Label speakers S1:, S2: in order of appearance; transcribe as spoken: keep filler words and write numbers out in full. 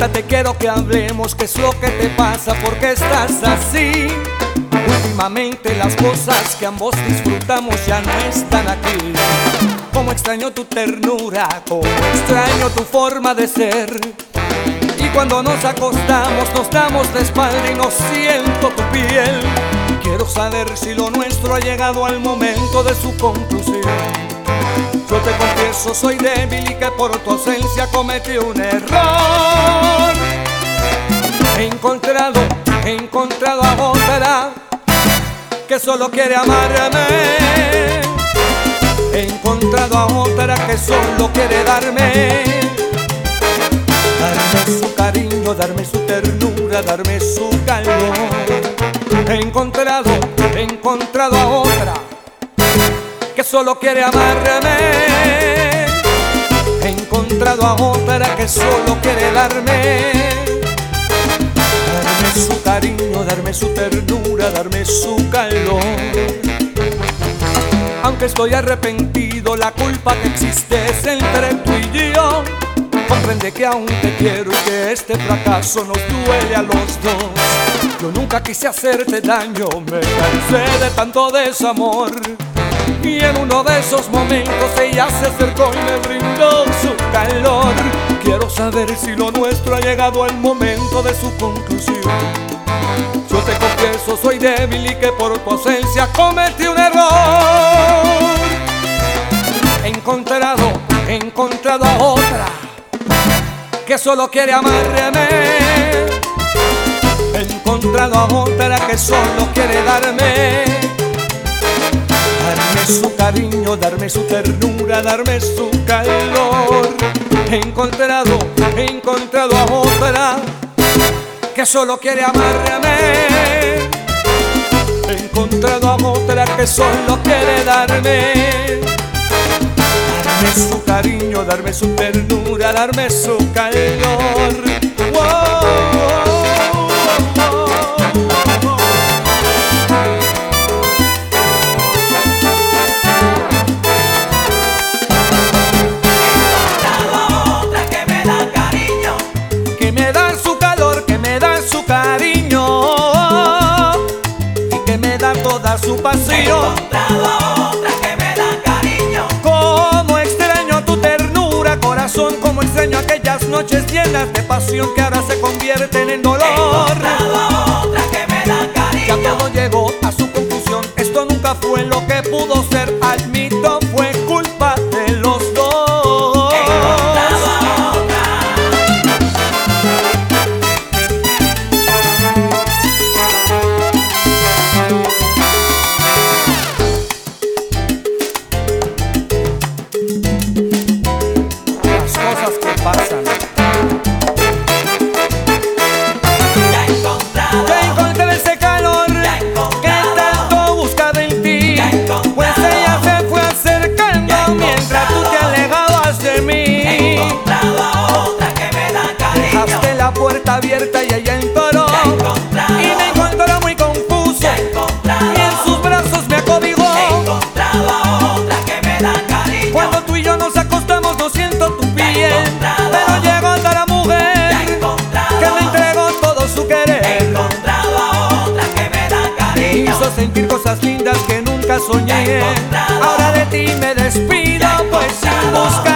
S1: siéntate, quiero que hablemos. ¿Qué es lo que te pasa? ¿Por qué estás así? Últimamente las cosas que ambos disfrutamos ya no están aquí. Como extraño tu ternura, como extraño tu forma de ser. Y cuando nos acostamos nos damos la espalda y no siento tu piel. Quiero saber si lo nuestro ha llegado al momento de su conclusión. Yo te confieso, soy débil y que por tu ausencia cometí un error. He encontrado, he encontrado a otra que solo quiere amarme. He encontrado a otra que solo quiere darme, darme su cariño, darme su ternura, darme su calor. He encontrado, he encontrado a otra que solo quiere amarme. He encontrado a otra que solo quiere darme, darme su cariño, darme su ternura, darme su calor. Aunque estoy arrepentido, la culpa que existe es entre tú y yo. Comprende que aún te quiero y que este fracaso nos duele a los dos. Yo nunca quise hacerte daño, me cansé de tanto desamor. Y en uno de esos momentos ella se acercó y me brindó su calor. Quiero saber si lo nuestro ha llegado al momento de su conclusión. Yo te confieso, soy débil y que por tu ausencia cometí un error. He encontrado, he encontrado a otra que solo quiere amarme. He encontrado a otra que solo quiere darme, darme su cariño, darme su ternura, darme su calor. He encontrado, he encontrado a otra que solo quiere amarme. He encontrado a otra que solo quiere darme, darme su cariño, darme su ternura, darme su calor. Wow. Su pasión.
S2: He encontrado a otra que me da cariño.
S1: Como extraño tu ternura, corazón. Como extraño aquellas noches llenas de pasión que ahora se convierten en dolor.
S2: He encontrado a otra que me da cariño.
S1: Ya todo llegó a su conclusión. Esto nunca fue lo que pudo ser. Admito, fue culpa de los dos.
S2: He encontrado a otra.
S1: Pasan.
S2: Ya he encontrado,
S1: ya encontré ese calor que tanto buscaba en ti. Pues ella se fue acercando mientras tú te alejabas de mí.
S2: He encontrado a otra que me da cariño.
S1: Dejaste la puerta abierta y ella entró y me encontró muy confuso. Y en sus brazos me acobijó.
S2: He encontrado a otra que me da cariño.
S1: Cuando tú y yo nos acostamos no siento tu piel, pero llegó otra mujer que me entregó todo su querer.
S2: He encontrado a otra que me da
S1: Me
S2: cariño.
S1: hizo sentir cosas lindas que nunca soñé. Ahora de ti me despido, pues sin buscar